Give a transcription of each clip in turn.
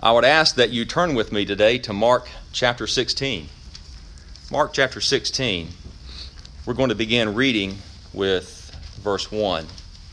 I would ask that you turn with me today to Mark chapter 16. Mark chapter 16. We're going to begin reading with verse 1.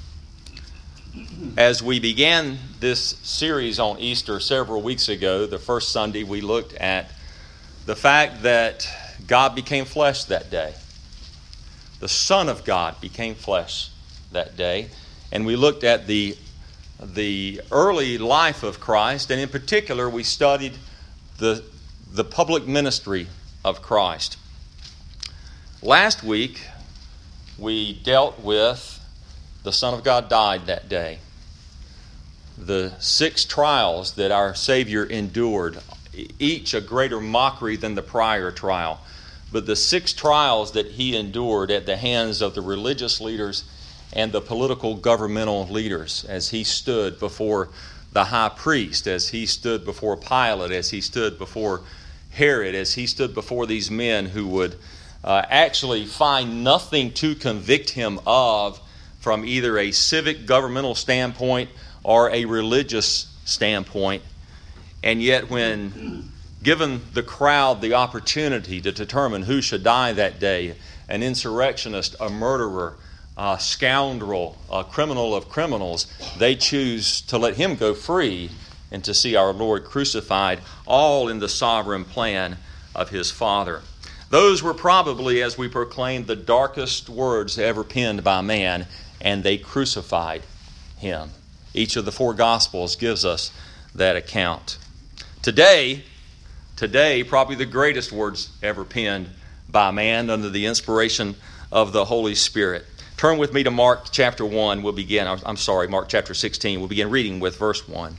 As we began this series on Easter several weeks ago, the first Sunday, we looked at the fact that God became flesh that day. The Son of God became flesh that day. And we looked at the early life of Christ, and in particular, we studied the public ministry of Christ. Last week, we dealt with the Son of God died that day. The 6 trials that our Savior endured, each a greater mockery than the prior trial. But the 6 trials that he endured at the hands of the religious leaders and the political governmental leaders, as he stood before the high priest, as he stood before Pilate, as he stood before Herod, as he stood before these men who would actually find nothing to convict him of from either a civic governmental standpoint or a religious standpoint. And yet when given the crowd the opportunity to determine who should die that day, an insurrectionist, a murderer, a scoundrel, a criminal of criminals, they choose to let him go free and to see our Lord crucified, all in the sovereign plan of his Father. Those were probably, as we proclaimed, the darkest words ever penned by man, and they crucified him. Each of the 4 Gospels gives us that account. Today, probably the greatest words ever penned by man under the inspiration of the Holy Spirit. Turn with me to Mark chapter 1. Mark chapter 16. We'll begin reading with verse 1.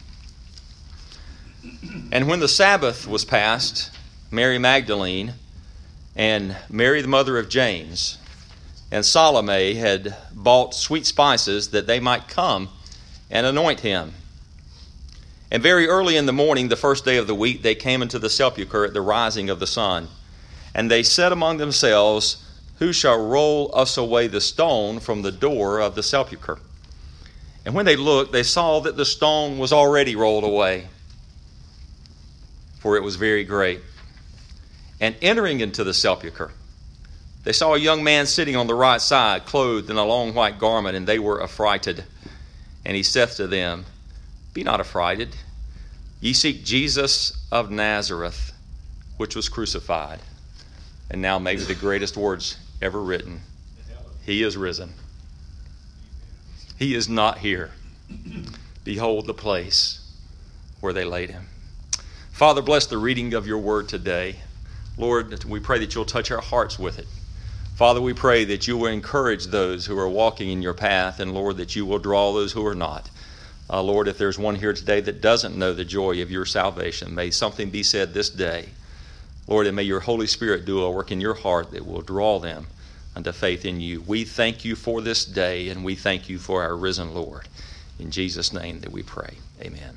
And when the Sabbath was past, Mary Magdalene and Mary the mother of James and Salome had bought sweet spices that they might come and anoint him. And very early in the morning, the first day of the week, they came into the sepulchre at the rising of the sun. And they said among themselves, "Who shall roll us away the stone from the door of the sepulchre?" And when they looked, they saw that the stone was already rolled away, for it was very great. And entering into the sepulchre, they saw a young man sitting on the right side, clothed in a long white garment, and they were affrighted. And he saith to them, "Be not affrighted. Ye seek Jesus of Nazareth, which was crucified." And now maybe the greatest words ever written. He is risen. He is not here. Behold the place where they laid him. Father, bless the reading of your word today. Lord, we pray that you'll touch our hearts with it. Father, we pray that you will encourage those who are walking in your path, and Lord, that you will draw those who are not. Lord, if there's one here today that doesn't know the joy of your salvation, may something be said this day, Lord, and may your Holy Spirit do a work in your heart that will draw them unto faith in you. We thank you for this day, and we thank you for our risen Lord. In Jesus' name that we pray. Amen.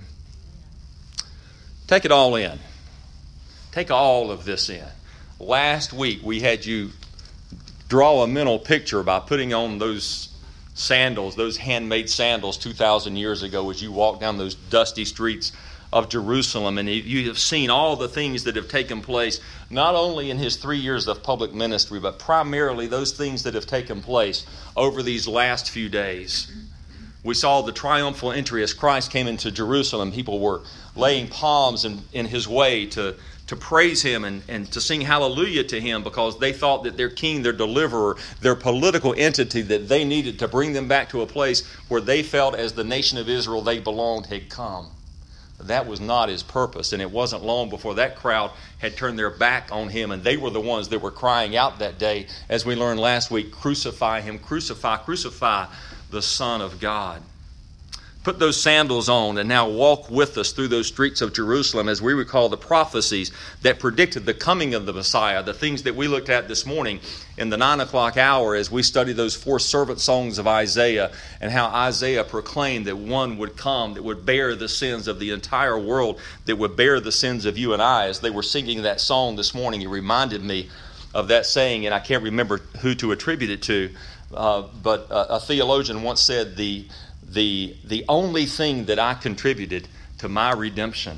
Take it all in. Take all of this in. Last week we had you draw a mental picture by putting on those sandals, those handmade sandals 2,000 years ago as you walk down those dusty streets of Jerusalem, and you have seen all the things that have taken place, not only in his 3 years of public ministry, but primarily those things that have taken place over these last few days. We saw the triumphal entry as Christ came into Jerusalem. People were laying palms in his way to praise him and to sing hallelujah to him, because they thought that their king, their deliverer, their political entity that they needed to bring them back to a place where they felt as the nation of Israel they belonged had come. That was not his purpose, and it wasn't long before that crowd had turned their back on him, and they were the ones that were crying out that day, as we learned last week, "Crucify him, crucify, crucify the Son of God." Put those sandals on and now walk with us through those streets of Jerusalem as we recall the prophecies that predicted the coming of the Messiah, the things that we looked at this morning in the 9 o'clock hour as we studied those 4 servant songs of Isaiah, and how Isaiah proclaimed that one would come that would bear the sins of the entire world, that would bear the sins of you and I. As they were singing that song this morning, it reminded me of that saying, and I can't remember who to attribute it to, but a theologian once said the only thing that I contributed to my redemption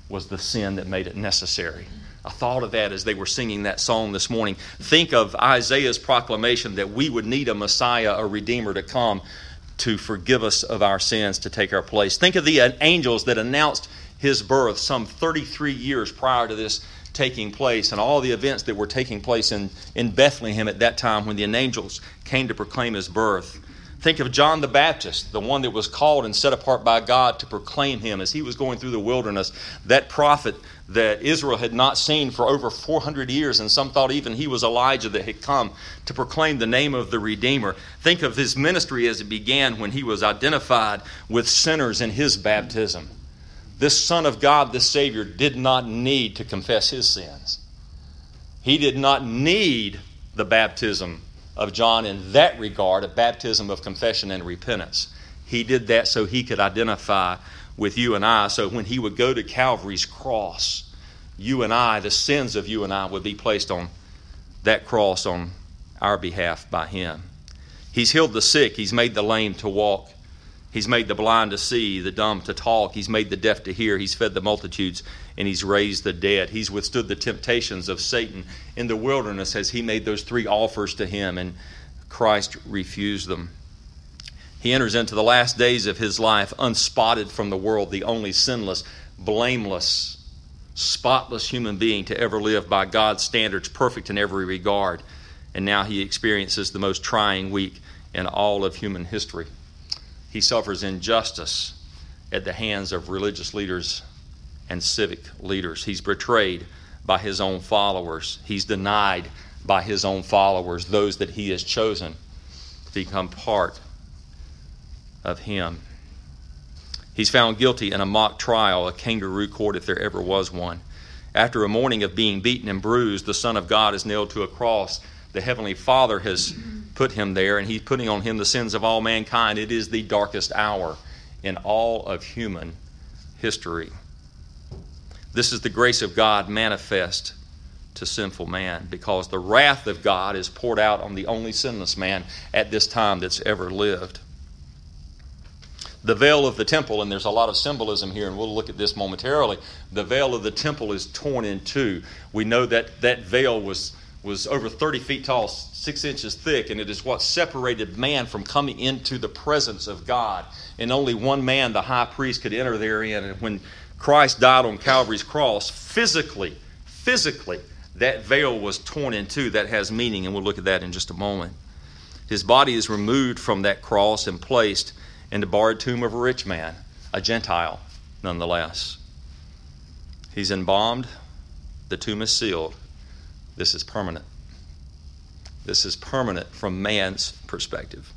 was the sin that made it necessary. I thought of that as they were singing that song this morning. Think of Isaiah's proclamation that we would need a Messiah, a Redeemer to come to forgive us of our sins, to take our place. Think of the angels that announced his birth some 33 years prior to this taking place, and all the events that were taking place in Bethlehem at that time when the angels came to proclaim his birth. Think of John the Baptist, the one that was called and set apart by God to proclaim him as he was going through the wilderness. That prophet that Israel had not seen for over 400 years, and some thought even he was Elijah that had come to proclaim the name of the Redeemer. Think of his ministry as it began when he was identified with sinners in his baptism. This Son of God, this Savior, did not need to confess his sins. He did not need the baptism of John in that regard, a baptism of confession and repentance. He did that so he could identify with you and I. So when he would go to Calvary's cross, you and I, the sins of you and I, would be placed on that cross on our behalf by him. He's healed the sick. He's made the lame to walk. He's made the blind to see, the dumb to talk. He's made the deaf to hear. He's fed the multitudes, and he's raised the dead. He's withstood the temptations of Satan in the wilderness as he made those three offers to him, and Christ refused them. He enters into the last days of his life unspotted from the world, the only sinless, blameless, spotless human being to ever live by God's standards, perfect in every regard. And now he experiences the most trying week in all of human history. He suffers injustice at the hands of religious leaders and civic leaders. He's betrayed by his own followers. He's denied by his own followers, those that he has chosen to become part of him. He's found guilty in a mock trial, a kangaroo court if there ever was one. After a morning of being beaten and bruised, the Son of God is nailed to a cross. The Heavenly Father has put him there, and he's putting on him the sins of all mankind. It is the darkest hour in all of human history. This is the grace of God manifest to sinful man, because the wrath of God is poured out on the only sinless man at this time that's ever lived. The veil of the temple, and there's a lot of symbolism here, and we'll look at this momentarily. The veil of the temple is torn in two. We know that that veil was over 30 feet tall, 6 inches thick, and it is what separated man from coming into the presence of God. And only one man, the high priest, could enter therein. And when Christ died on Calvary's cross, physically, that veil was torn in two. That has meaning, and we'll look at that in just a moment. His body is removed from that cross and placed in the borrowed tomb of a rich man, a Gentile nonetheless. He's embalmed. The tomb is sealed. This is permanent. This is permanent from man's perspective.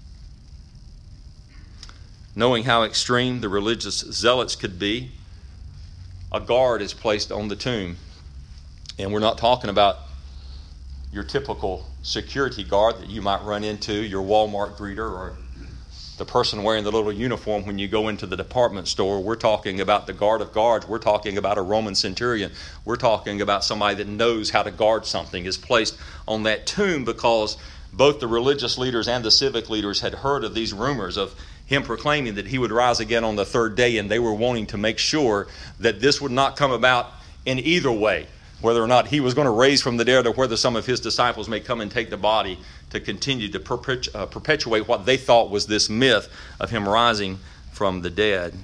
Knowing how extreme the religious zealots could be, a guard is placed on the tomb. And we're not talking about your typical security guard that you might run into, your Walmart greeter, or the person wearing the little uniform when you go into the department store. We're talking about the guard of guards. We're talking about a Roman centurion. We're talking about somebody that knows how to guard something, is placed on that tomb because both the religious leaders and the civic leaders had heard of these rumors of him proclaiming that he would rise again on the third day, and they were wanting to make sure that this would not come about in either way, whether or not he was going to raise from the dead or whether some of his disciples may come and take the body to continue to perpetuate what they thought was this myth of him rising from the dead.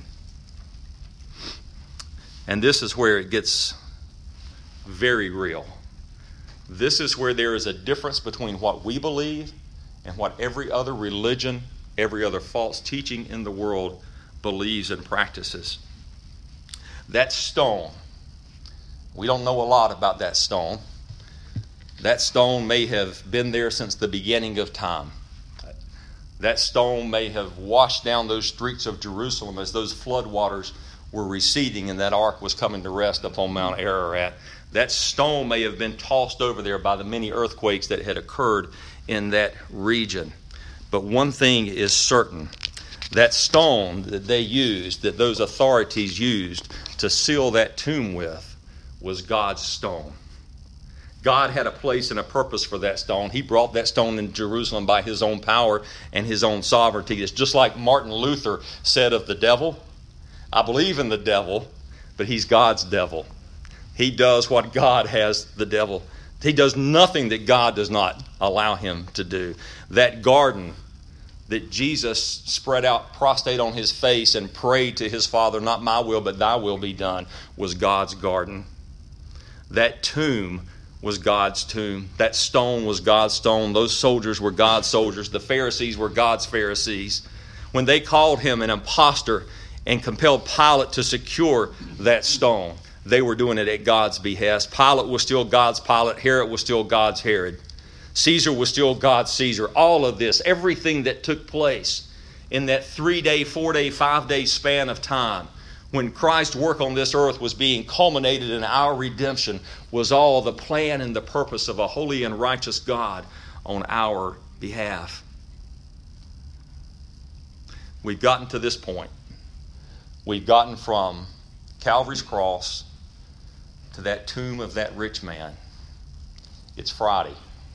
And this is where it gets very real. This is where there is a difference between what we believe and what every other religion, every other false teaching in the world believes and practices. That stone, we don't know a lot about that stone. That stone may have been there since the beginning of time. That stone may have washed down those streets of Jerusalem as those floodwaters were receding and that ark was coming to rest upon Mount Ararat. That stone may have been tossed over there by the many earthquakes that had occurred in that region. But one thing is certain. That stone that they used, that those authorities used to seal that tomb with, was God's stone. God had a place and a purpose for that stone. He brought that stone in Jerusalem by his own power and his own sovereignty. It's just like Martin Luther said of the devil, I believe in the devil, but he's God's devil. He does what God has the devil. He does nothing that God does not allow him to do. That garden that Jesus spread out prostrate on his face and prayed to his Father, not my will, but thy will be done, was God's garden. That tomb was God's tomb. That stone was God's stone. Those soldiers were God's soldiers. The Pharisees were God's Pharisees. When they called him an impostor and compelled Pilate to secure that stone, they were doing it at God's behest. Pilate was still God's Pilate. Herod was still God's Herod. Caesar was still God's Caesar. All of this, everything that took place in that 3-day, 4-day, 5-day span of time when Christ's work on this earth was being culminated in our redemption, was all the plan and the purpose of a holy and righteous God on our behalf. We've gotten to this point. We've gotten from Calvary's cross to that tomb of that rich man. It's Friday.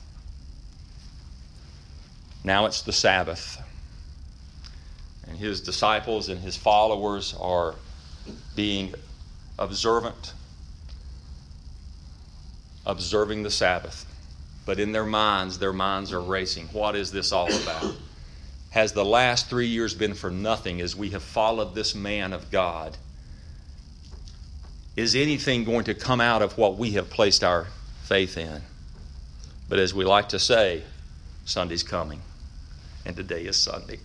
Now it's the Sabbath. And his disciples and his followers are being observant, observing the Sabbath. But in their minds are racing. What is this all about? Has the last 3 years been for nothing as we have followed this man of God? Is anything going to come out of what we have placed our faith in? But as we like to say, Sunday's coming, and today is Sunday.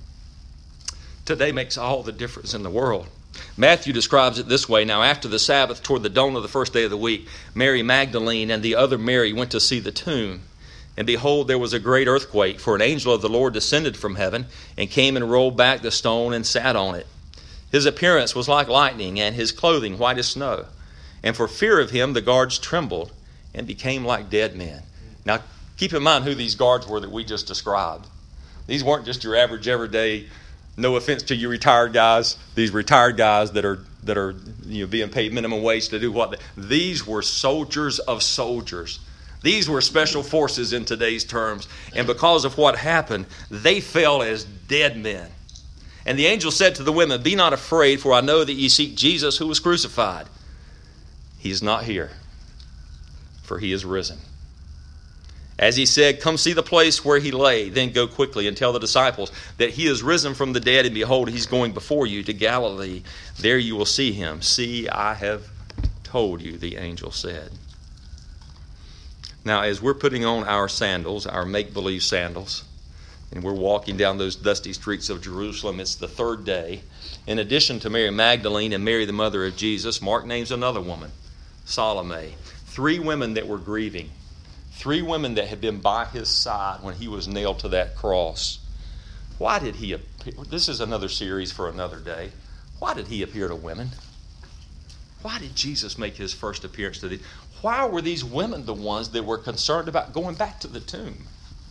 Today makes all the difference in the world. Matthew describes it this way. Now, after the Sabbath, toward the dawn of the first day of the week, Mary Magdalene and the other Mary went to see the tomb. And behold, there was a great earthquake, for an angel of the Lord descended from heaven and came and rolled back the stone and sat on it. His appearance was like lightning, and his clothing white as snow. And for fear of him, the guards trembled and became like dead men. Now, keep in mind who these guards were that we just described. These weren't just your average, everyday, no offense to you retired guys, these retired guys that are being paid minimum wage to do what these were soldiers of soldiers. These were special forces in today's terms. And because of what happened, they fell as dead men. And the angel said to the women, "Be not afraid, for I know that ye seek Jesus who was crucified. He is not here, for he is risen. As he said, come see the place where he lay. Then go quickly and tell the disciples that he is risen from the dead, and behold, he's going before you to Galilee. There you will see him. See, I have told you," the angel said. Now, as we're putting on our sandals, our make-believe sandals, and we're walking down those dusty streets of Jerusalem, it's the third day. In addition to Mary Magdalene and Mary, the mother of Jesus, Mark names another woman, Salome. 3 women that were grieving. 3 women that had been by his side when he was nailed to that cross. Why did he appear? This is another series for another day. Why did he appear to women? Why did Jesus make his first appearance to these? Why were these women the ones that were concerned about going back to the tomb?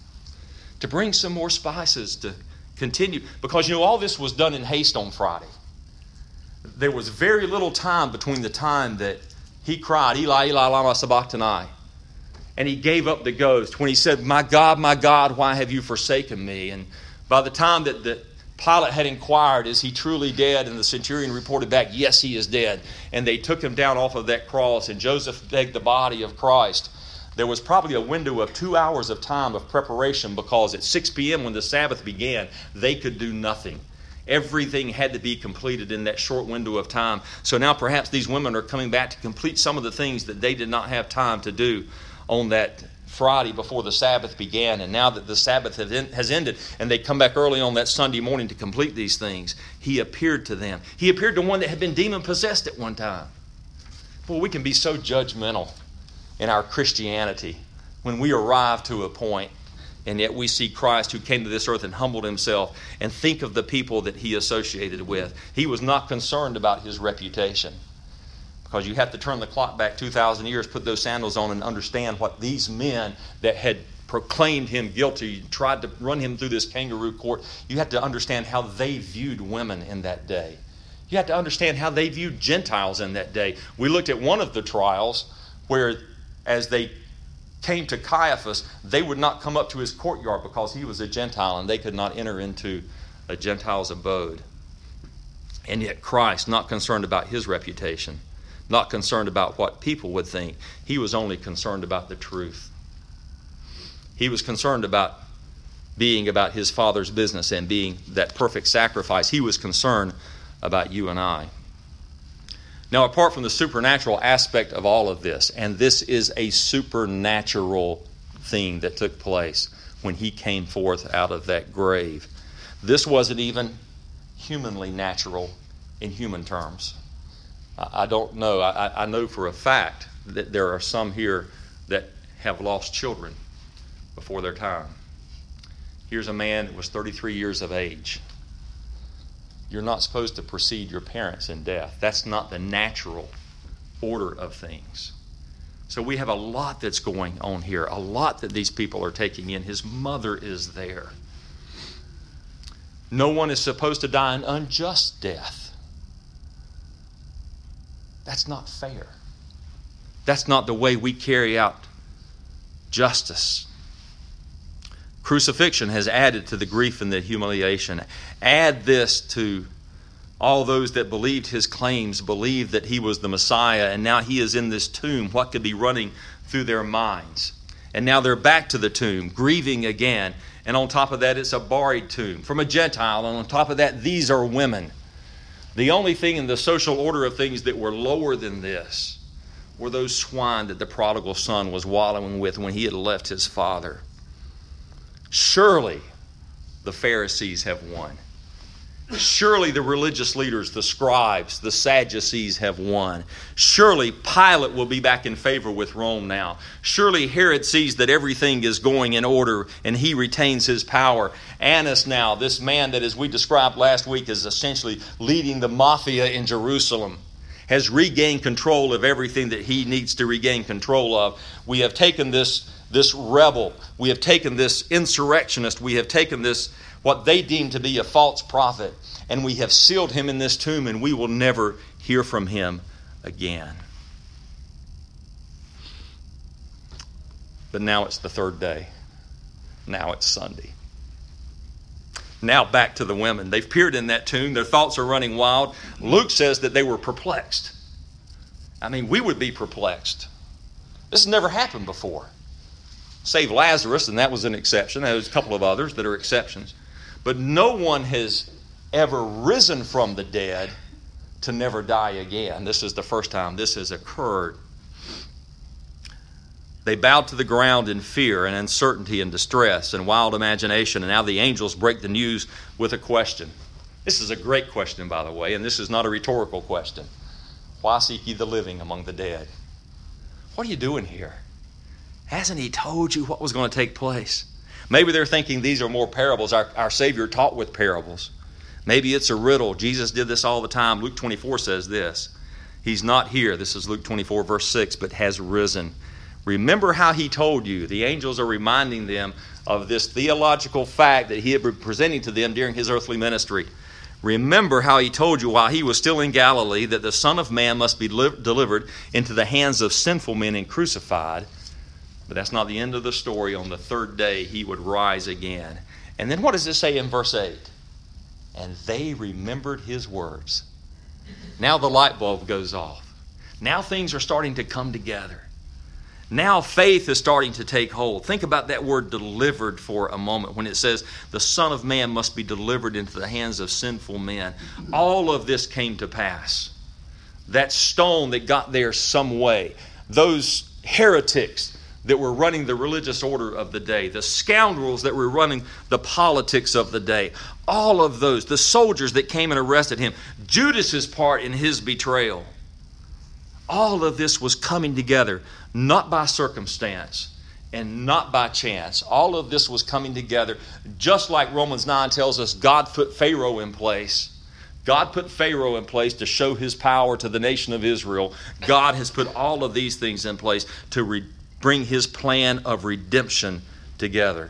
To bring some more spices, to continue. Because, all this was done in haste on Friday. There was very little time between the time that he cried, "Eli, Eli, lama sabachthani," and he gave up the ghost. When he said, my God, why have you forsaken me?" And by the time that Pilate had inquired, "Is he truly dead?" and the centurion reported back, "Yes, he is dead," and they took him down off of that cross, and Joseph begged the body of Christ, there was probably a window of 2 hours of time of preparation, because at 6 p.m. when the Sabbath began, they could do nothing. Everything had to be completed in that short window of time. So now perhaps these women are coming back to complete some of the things that they did not have time to do on that Friday before the Sabbath began. And now that the Sabbath has ended and they come back early on that Sunday morning to complete these things, he appeared to them. He appeared to one that had been demon-possessed at one time. Boy, we can be so judgmental in our Christianity when we arrive to a point, and yet we see Christ who came to this earth and humbled himself, and think of the people that he associated with. He was not concerned about his reputation, because you have to turn the clock back 2,000 years, put those sandals on, and understand what these men that had proclaimed him guilty, tried to run him through this kangaroo court. You have to understand how they viewed women in that day. You have to understand how they viewed Gentiles in that day. We looked at one of the trials where, as they came to Caiaphas, they would not come up to his courtyard because he was a Gentile and they could not enter into a Gentile's abode. And yet Christ, not concerned about his reputation, not concerned about what people would think, he was only concerned about the truth. He was concerned about being about his Father's business and being that perfect sacrifice. He was concerned about you and I. Now, apart from the supernatural aspect of all of this, and this is a supernatural thing that took place when he came forth out of that grave. This wasn't even humanly natural in human terms. I don't know. I know for a fact that there are some here that have lost children before their time. Here's a man that was 33 years of age. You're not supposed to precede your parents in death. That's not the natural order of things. So we have a lot that's going on here, a lot that these people are taking in. His mother is there. No one is supposed to die an unjust death. That's not fair. That's not the way we carry out justice. Crucifixion has added to the grief and the humiliation. Add this to all those that believed his claims, believed that he was the Messiah, and now he is in this tomb. What could be running through their minds? And now they're back to the tomb, grieving again. And on top of that, it's a buried tomb from a Gentile. And on top of that, these are women. The only thing in the social order of things that were lower than this were those swine that the prodigal son was wallowing with when he had left his father. Surely the Pharisees have won. Surely the religious leaders, the scribes, the Sadducees have won. Surely Pilate will be back in favor with Rome now. Surely Herod sees that everything is going in order and he retains his power. Annas now, this man that, as we described last week, is essentially leading the mafia in Jerusalem, has regained control of everything that he needs to regain control of. We have taken this rebel, we have taken this insurrectionist, we have taken this, what they deem to be a false prophet, and we have sealed him in this tomb, and we will never hear from him again. But now it's the third day. Now it's Sunday. Now back to the women. They've peered in that tomb. Their thoughts are running wild. Luke says that they were perplexed. I mean, we would be perplexed. This has never happened before. Save Lazarus, and that was an exception. There's a couple of others that are exceptions. But no one has ever risen from the dead to never die again. This is the first time this has occurred. They bowed to the ground in fear and uncertainty and distress and wild imagination. And now the angels break the news with a question. This is a great question, by the way, and this is not a rhetorical question. Why seek ye the living among the dead? What are you doing here? Hasn't he told you what was going to take place? Maybe they're thinking these are more parables. Our Savior taught with parables. Maybe it's a riddle. Jesus did this all the time. Luke 24 says this. He's not here. This is Luke 24, verse 6, but has risen. Remember how he told you. The angels are reminding them of this theological fact that he had been presenting to them during his earthly ministry. Remember how he told you while he was still in Galilee that the Son of Man must be delivered into the hands of sinful men and crucified. But that's not the end of the story. On the third day, he would rise again. And then what does it say in verse 8? And they remembered his words. Now the light bulb goes off. Now things are starting to come together. Now faith is starting to take hold. Think about that word delivered for a moment when it says the Son of Man must be delivered into the hands of sinful men. All of this came to pass. That stone that got there some way. Those heretics that were running the religious order of the day, the scoundrels that were running the politics of the day, all of those, the soldiers that came and arrested him, Judas's part in his betrayal, all of this was coming together, not by circumstance and not by chance. All of this was coming together, just like Romans 9 tells us God put Pharaoh in place. God put Pharaoh in place to show his power to the nation of Israel. God has put all of these things in place to bring his plan of redemption together.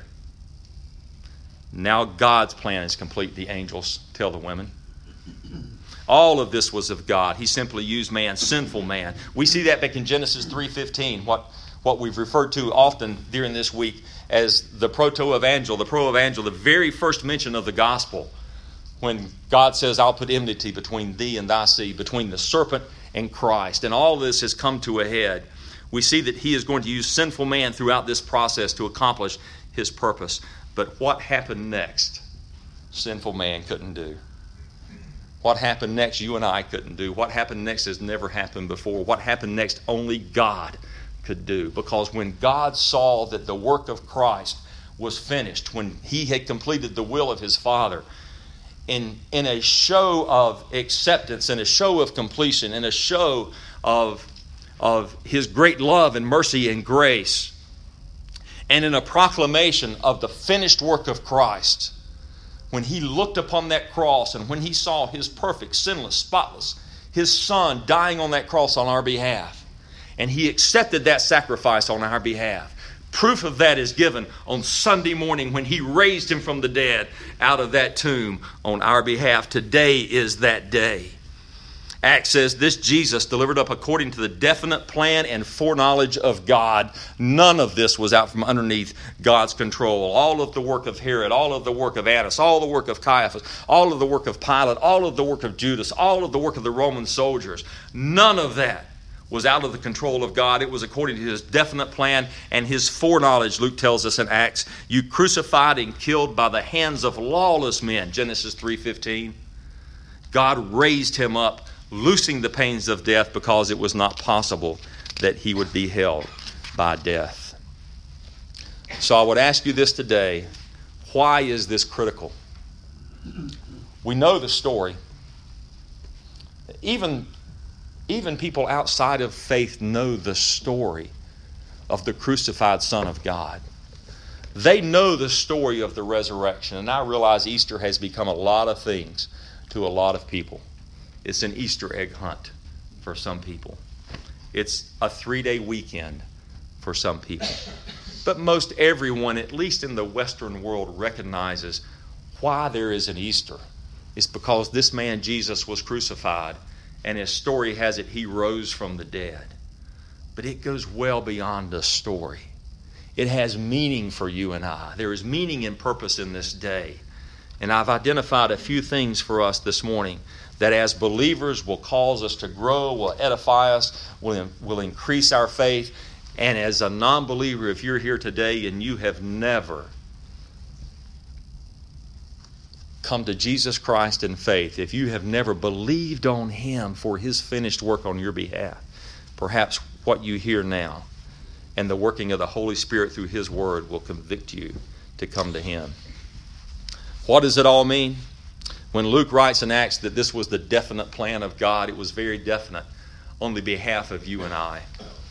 Now God's plan is complete, the angels tell the women. All of this was of God. He simply used man, sinful man. We see that back in Genesis 3:15, what we've referred to often during this week as the proto-evangel, the very first mention of the gospel. when God says, I'll put enmity between thee and thy seed, between the serpent and Christ. And all this has come to a head. We see that he is going to use sinful man throughout this process to accomplish his purpose. But what happened next, sinful man couldn't do. What happened next, you and I couldn't do. What happened next has never happened before. What happened next, only God could do. Because when God saw that the work of Christ was finished, when he had completed the will of his Father, in a show of acceptance, in a show of completion, in a show of his great love and mercy and grace, and in a proclamation of the finished work of Christ, when he looked upon that cross and when he saw his perfect, sinless, spotless, his Son dying on that cross on our behalf, and he accepted that sacrifice on our behalf. Proof of that is given on Sunday morning when he raised him from the dead out of that tomb on our behalf. Today is that day. Acts says, this Jesus delivered up according to the definite plan and foreknowledge of God. None of this was out from underneath God's control. All of the work of Herod, all of the work of Annas, all the work of Caiaphas, all of the work of Pilate, all of the work of Judas, all of the work of the Roman soldiers, none of that was out of the control of God. It was according to his definite plan and his foreknowledge. Luke tells us in Acts, you crucified and killed by the hands of lawless men. Genesis 3:15. God raised him up, loosing the pains of death because it was not possible that he would be held by death. So I would ask you this today. Why is this critical? We know the story. Even people outside of faith know the story of the crucified Son of God. They know the story of the resurrection. And I realize Easter has become a lot of things to a lot of people. It's an Easter egg hunt for some people. It's a 3-day weekend for some people. But most everyone, at least in the Western world, recognizes why there is an Easter. It's because this man Jesus was crucified, and his story has it he rose from the dead. But it goes well beyond a story. It has meaning for you and I. There is meaning and purpose in this day. And I've identified a few things for us this morning that as believers will cause us to grow, will edify us, will increase our faith. And as a non-believer, if you're here today and you have never come to Jesus Christ in faith, if you have never believed on him for his finished work on your behalf, perhaps what you hear now and the working of the Holy Spirit through his word will convict you to come to him. What does it all mean? When Luke writes in Acts that this was the definite plan of God, it was very definite on the behalf of you and I.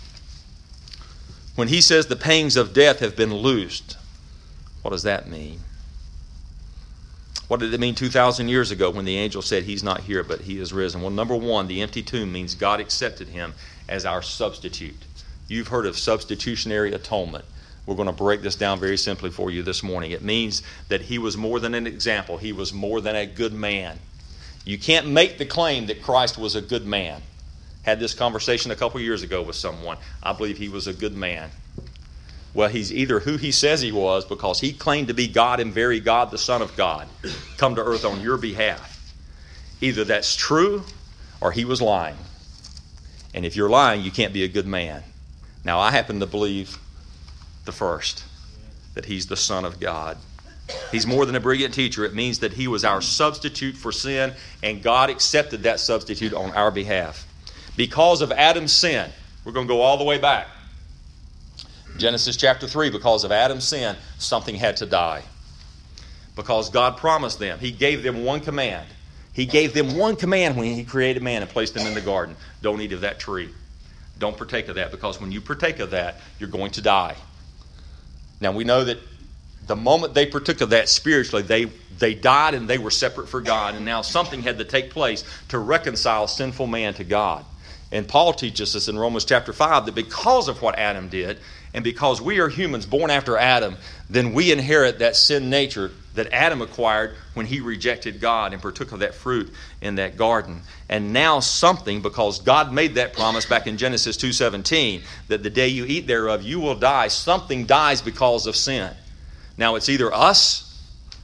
When he says the pangs of death have been loosed, what does that mean? What did it mean 2,000 years ago when the angel said he's not here but he is risen? Well, number one, the empty tomb means God accepted him as our substitute. You've heard of substitutionary atonement. We're going to break this down very simply for you this morning. It means that he was more than an example. He was more than a good man. You can't make the claim that Christ was a good man. Had this conversation a couple years ago with someone. I believe he was a good man. Well, he's either who he says he was because he claimed to be God and very God, the Son of God, come to earth on your behalf. Either that's true or he was lying. And if you're lying, you can't be a good man. Now, I happen to believe the first, that he's the Son of God. He's more than a brilliant teacher. It means that he was our substitute for sin, and God accepted that substitute on our behalf. Because of Adam's sin, we're going to go all the way back. Genesis chapter 3, because of Adam's sin, something had to die. Because God promised them. He gave them one command. He gave them one command when he created man and placed them in the garden. Don't eat of that tree. Don't partake of that, because when you partake of that, you're going to die. Now, we know that the moment they partook of that spiritually, they died and they were separate for God. And now something had to take place to reconcile sinful man to God. And Paul teaches us in Romans chapter 5 that because of what Adam did, and because we are humans born after Adam, then we inherit that sin nature that Adam acquired when he rejected God and partook of that fruit in that garden. And now something, because God made that promise back in Genesis 2:17, that the day you eat thereof, you will die. Something dies because of sin. Now it's either us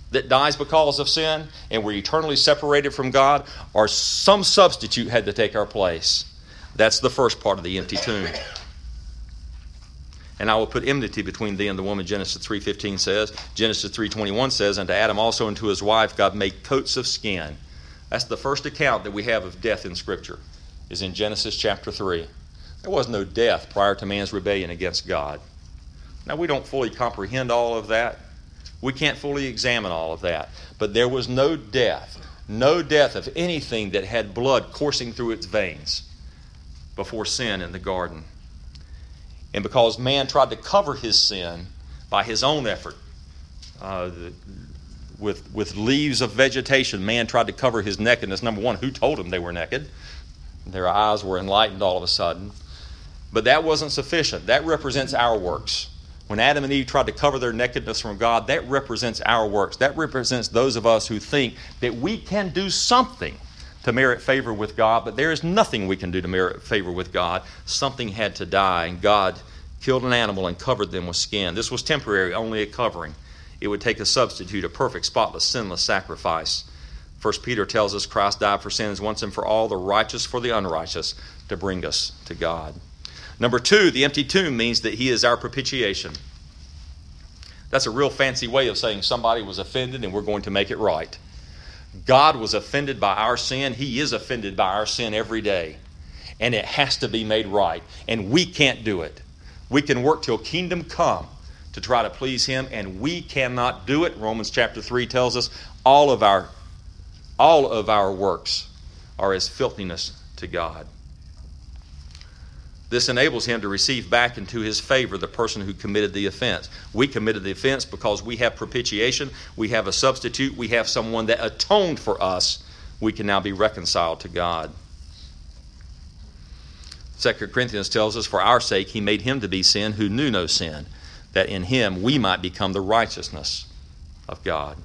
that dies because of sin and we're eternally separated from God, or some substitute had to take our place. That's the first part of the empty tomb. And I will put enmity between thee and the woman, Genesis 3:15 says. Genesis 3:21 says, and to Adam also and to his wife God made coats of skin. That's the first account that we have of death in Scripture, is in Genesis chapter 3. There was no death prior to man's rebellion against God. Now, we don't fully comprehend all of that. We can't fully examine all of that. But there was no death of anything that had blood coursing through its veins before sin in the garden. And because man tried to cover his sin by his own effort, with leaves of vegetation, man tried to cover his nakedness. Number one, who told them they were naked? Their eyes were enlightened all of a sudden. But that wasn't sufficient. That represents our works. When Adam and Eve tried to cover their nakedness from God, that represents our works. That represents those of us who think that we can do something to merit favor with God, but there is nothing we can do to merit favor with God. Something had to die, and God killed an animal and covered them with skin. This was temporary, only a covering. It would take a substitute, a perfect, spotless, sinless sacrifice. 1 Peter tells us Christ died for sins once and for all, the righteous for the unrighteous, to bring us to God. Number two, the empty tomb means that he is our propitiation. That's a real fancy way of saying somebody was offended and we're going to make it right. God was offended by our sin. He is offended by our sin every day. And it has to be made right. And we can't do it. We can work till kingdom come to try to please Him, and we cannot do it. Romans chapter 3 tells us all of our works are as filthiness to God. This enables Him to receive back into His favor the person who committed the offense. We committed the offense because we have propitiation, we have a substitute, we have someone that atoned for us. We can now be reconciled to God. 2 Corinthians tells us, for our sake He made Him to be sin who knew no sin, that in Him we might become the righteousness of God.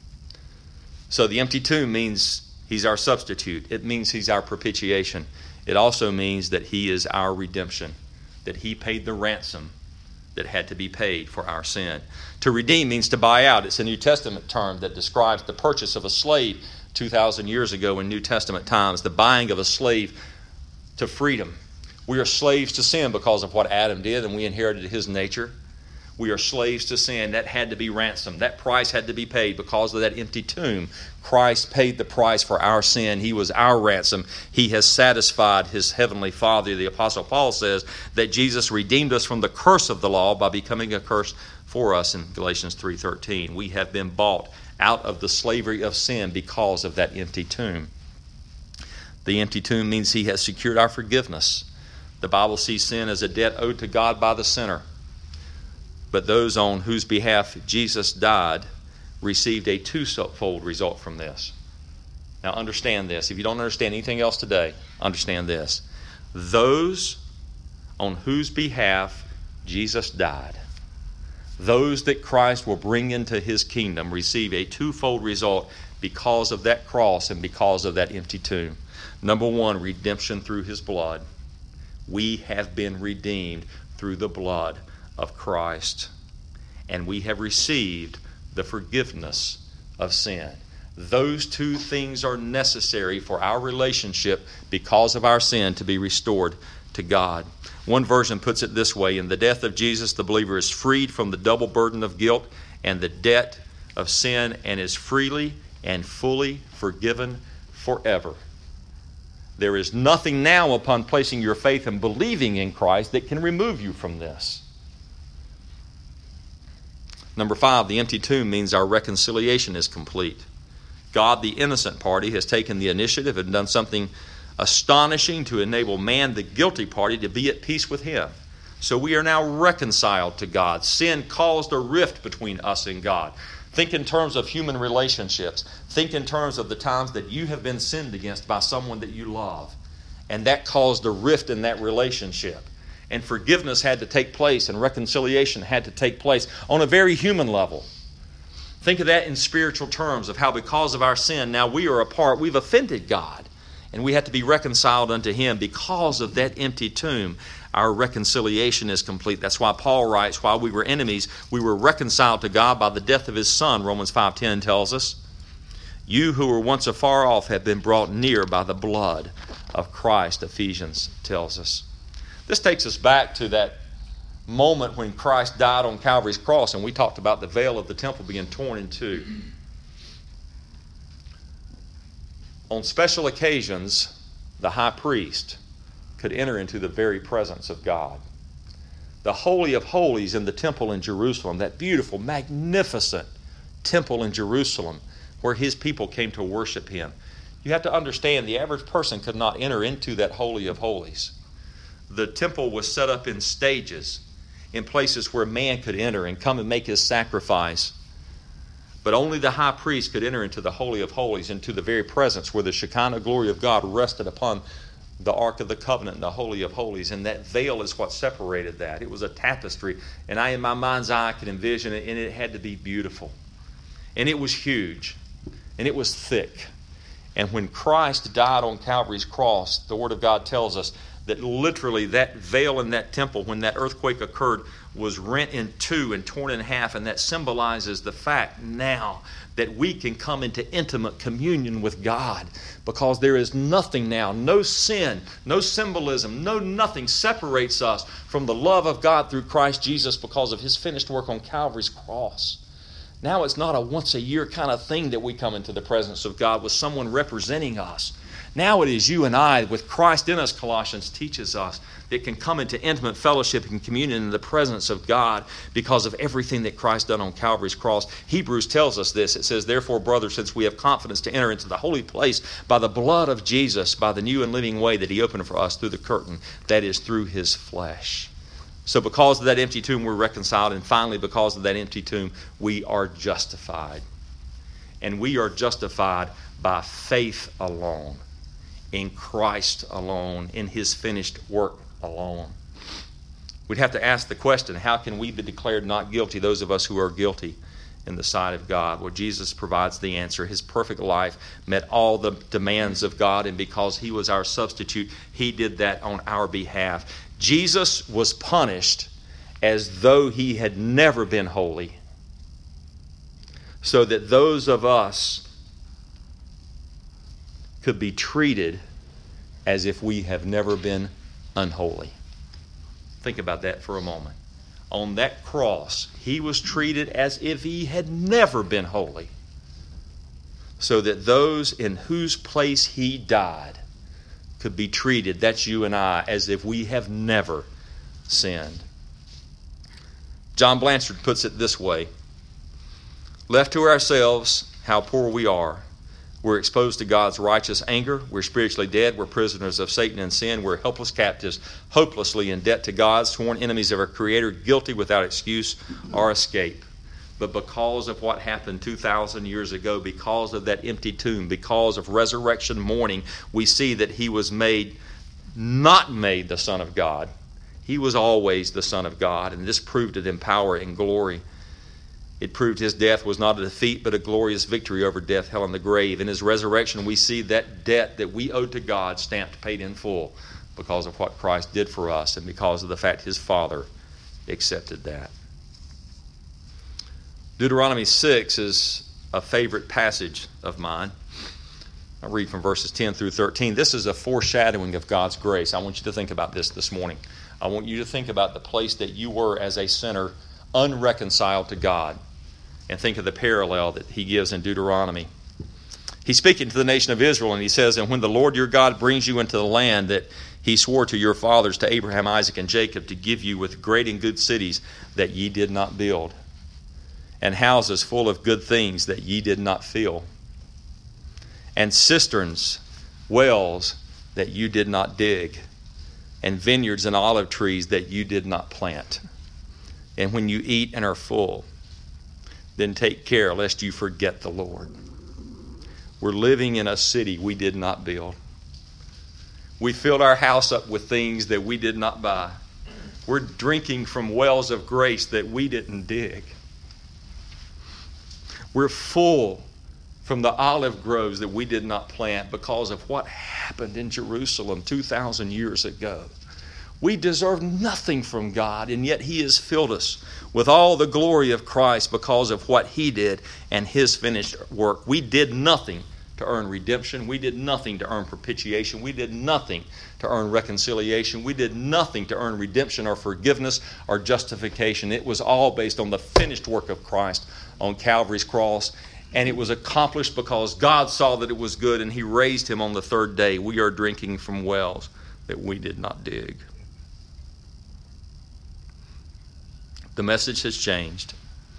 So the empty tomb means He's our substitute. It means He's our propitiation. It also means that He is our redemption, that He paid the ransom that had to be paid for our sin. To redeem means to buy out. It's a New Testament term that describes the purchase of a slave 2,000 years ago in New Testament times, the buying of a slave to freedom. We are slaves to sin because of what Adam did, and we inherited his nature. We are slaves to sin. That had to be ransomed. That price had to be paid because of that empty tomb. Christ paid the price for our sin. He was our ransom. He has satisfied His heavenly Father. The Apostle Paul says that Jesus redeemed us from the curse of the law by becoming a curse for us in Galatians 3:13. We have been bought out of the slavery of sin because of that empty tomb. The empty tomb means He has secured our forgiveness. The Bible sees sin as a debt owed to God by the sinner. But those on whose behalf Jesus died received a twofold result from this. Now understand this. If you don't understand anything else today, understand this. Those on whose behalf Jesus died, those that Christ will bring into His kingdom, receive a twofold result because of that cross and because of that empty tomb. Number one, redemption through His blood. We have been redeemed through the blood of Christ, and we have received the forgiveness of sin. Those two things are necessary for our relationship because of our sin to be restored to God. One version puts it this way: in the death of Jesus, the believer is freed from the double burden of guilt and the debt of sin, and is freely and fully forgiven forever. There is nothing now upon placing your faith and believing in Christ that can remove you from this. Number 5, the empty tomb means our reconciliation is complete. God, the innocent party, has taken the initiative and done something astonishing to enable man, the guilty party, to be at peace with Him. So we are now reconciled to God. Sin caused a rift between us and God. Think in terms of human relationships. Think in terms of the times that you have been sinned against by someone that you love. And that caused a rift in that relationship. And forgiveness had to take place, and reconciliation had to take place on a very human level. Think of that in spiritual terms, of how because of our sin, now we are apart. We've offended God. and we have to be reconciled unto him. Because of that empty tomb, our reconciliation is complete. That's why Paul writes, while we were enemies, we were reconciled to God by the death of his Son, Romans 5:10 tells us. You who were once afar off have been brought near by the blood of Christ, Ephesians tells us. This takes us back to that moment when Christ died on Calvary's cross, and we talked about the veil of the temple being torn in two. On special occasions, the high priest could enter into the very presence of God. The Holy of Holies in the temple in Jerusalem, that beautiful, magnificent temple in Jerusalem where his people came to worship him. You have to understand, the average person could not enter into that Holy of Holies. The temple was set up in stages, in places where man could enter and come and make his sacrifice. But only the high priest could enter into the Holy of Holies, into the very presence where the Shekinah glory of God rested upon the Ark of the Covenant and the Holy of Holies. And that veil is what separated that. It was a tapestry. And I, in my mind's eye, could envision it, and it had to be beautiful. And it was huge. And it was thick. And when Christ died on Calvary's cross, the Word of God tells us that literally that veil in that temple, when that earthquake occurred, was rent in two and torn in half. And that symbolizes the fact now that we can come into intimate communion with God, because there is nothing now, no sin, no symbolism, nothing separates us from the love of God through Christ Jesus because of his finished work on Calvary's cross. Now it's not a once-a-year kind of thing that we come into the presence of God with someone representing us. Now it is you and I, with Christ in us, Colossians teaches us, that can come into intimate fellowship and communion in the presence of God because of everything that Christ done on Calvary's cross. Hebrews tells us this. It says, therefore, brothers, since we have confidence to enter into the holy place by the blood of Jesus, by the new and living way that he opened for us through the curtain, that is, through his flesh. So because of that empty tomb, we're reconciled. And finally, because of that empty tomb, we are justified. And we are justified by faith alone, in Christ alone, in his finished work alone. We'd have to ask the question, how can we be declared not guilty, those of us who are guilty in the sight of God? Well, Jesus provides the answer. His perfect life met all the demands of God, and because he was our substitute, he did that on our behalf. Jesus was punished as though he had never been holy, so that those of us could be treated as if we have never been unholy. Think about that for a moment. On that cross, he was treated as if he had never been holy, so that those in whose place he died could be treated, that's you and I, as if we have never sinned. John Blanchard puts it this way: left to ourselves, how poor we are. We're exposed to God's righteous anger. We're spiritually dead. We're prisoners of Satan and sin. We're helpless captives, hopelessly in debt to God, sworn enemies of our Creator, guilty without excuse or escape. But because of what happened 2,000 years ago, because of that empty tomb, because of resurrection morning, we see that he was not made the Son of God. He was always the Son of God, and this proved it in power and glory. It proved his death was not a defeat, but a glorious victory over death, hell, and the grave. In his resurrection, we see that debt that we owed to God stamped, paid in full, because of what Christ did for us and because of the fact his Father accepted that. Deuteronomy 6 is a favorite passage of mine. I read from verses 10 through 13. This is a foreshadowing of God's grace. I want you to think about this morning. I want you to think about the place that you were as a sinner, unreconciled to God, and think of the parallel that he gives in Deuteronomy. He's speaking to the nation of Israel, and he says, and when the Lord your God brings you into the land that he swore to your fathers, to Abraham, Isaac, and Jacob, to give you with great and good cities that ye did not build, and houses full of good things that ye did not fill, and cisterns, wells that you did not dig, and vineyards and olive trees that you did not plant. And when you eat and are full, then take care lest you forget the Lord. We're living in a city we did not build. We filled our house up with things that we did not buy. We're drinking from wells of grace that we didn't dig. We're full from the olive groves that we did not plant because of what happened in Jerusalem 2,000 years ago. We deserve nothing from God, and yet He has filled us with all the glory of Christ because of what He did and His finished work. We did nothing to earn redemption. We did nothing to earn propitiation. We did nothing to earn reconciliation. We did nothing to earn redemption or forgiveness or justification. It was all based on the finished work of Christ on Calvary's cross, and it was accomplished because God saw that it was good, and He raised Him on the third day. We are drinking from wells that we did not dig. The message has changed.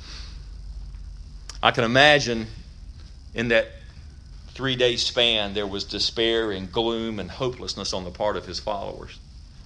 I can imagine in that 3-day span there was despair and gloom and hopelessness on the part of His followers.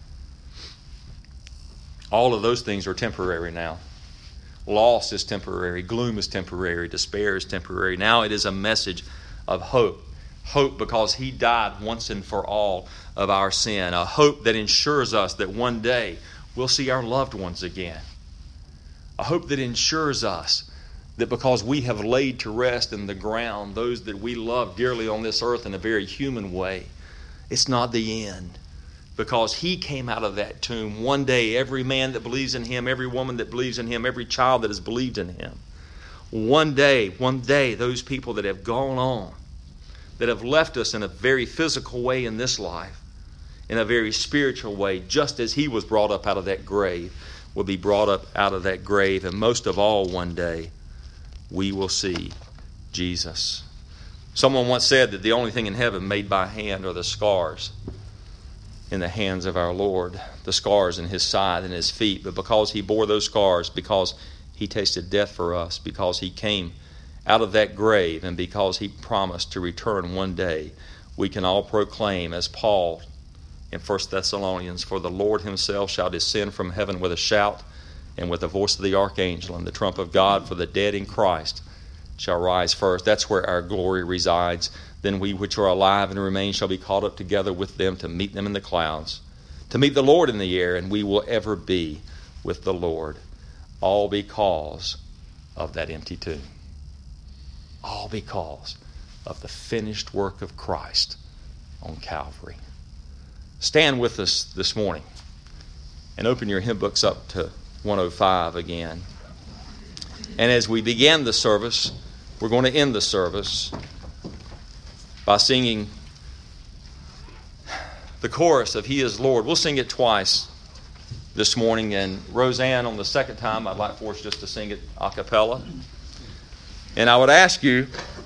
All of those things are temporary now. Loss is temporary. Gloom is temporary. Despair is temporary. Now it is a message of hope. Hope because He died once and for all of our sin. A hope that ensures us that one day we'll see our loved ones again. A hope that ensures us that because we have laid to rest in the ground those that we love dearly on this earth in a very human way, it's not the end. Because He came out of that tomb one day, every man that believes in Him, every woman that believes in Him, every child that has believed in Him. One day, those people that have gone on, that have left us in a very physical way in this life, in a very spiritual way, just as He was brought up out of that grave, will be brought up out of that grave. And most of all, one day, we will see Jesus. Someone once said that the only thing in heaven made by hand are the scars in the hands of our Lord, the scars in His side and His feet. But because He bore those scars, because He tasted death for us, because He came out of that grave, and because He promised to return one day, we can all proclaim, as Paul in 1 Thessalonians, for the Lord Himself shall descend from heaven with a shout, and with the voice of the archangel and the trump of God, for the dead in Christ shall rise first. That's where our glory resides. Then we which are alive and remain shall be caught up together with them to meet them in the clouds, to meet the Lord in the air, and we will ever be with the Lord. All because of that empty tomb. All because of the finished work of Christ on Calvary. Stand with us this morning and open your hymn books up to 105 again. And as we begin the service, we're going to end the service by singing the chorus of He is Lord. We'll sing it twice this morning, and Roseanne, on the second time, I'd like for us just to sing it a cappella. And I would ask you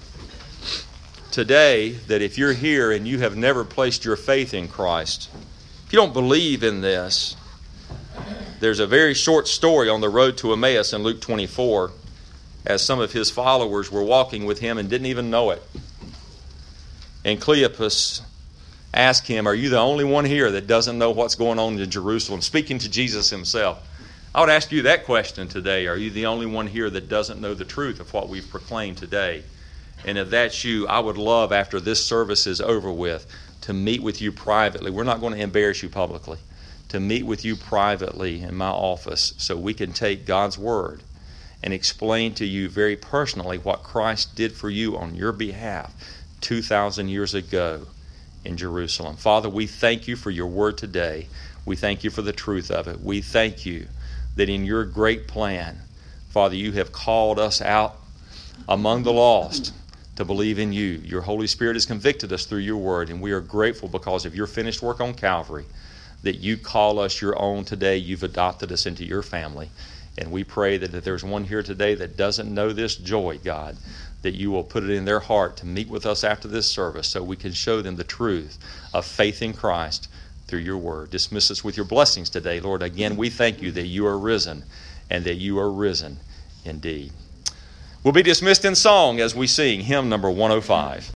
today that if you're here and you have never placed your faith in Christ, if you don't believe in this, there's a very short story on the road to Emmaus in Luke 24, as some of His followers were walking with Him and didn't even know it. And Cleopas asked Him, are you the only one here that doesn't know what's going on in Jerusalem? Speaking to Jesus Himself. I would ask you that question today. Are you the only one here that doesn't know the truth of what we've proclaimed today? And if that's you, I would love, after this service is over with, to meet with you privately. We're not going to embarrass you publicly. To meet with you privately in my office so we can take God's Word and explain to you very personally what Christ did for you on your behalf 2,000 years ago in Jerusalem. Father, we thank You for Your Word today. We thank You for the truth of it. We thank You that in Your great plan, Father, You have called us out among the lost to believe in You. Your Holy Spirit has convicted us through Your Word, and we are grateful because of Your finished work on Calvary that You call us Your own today. You've adopted us into Your family. And we pray that if there's one here today that doesn't know this joy, God, that You will put it in their heart to meet with us after this service so we can show them the truth of faith in Christ through Your Word. Dismiss us with Your blessings today, Lord. Again, we thank You that You are risen and that You are risen indeed. We'll be dismissed in song as we sing hymn number 105.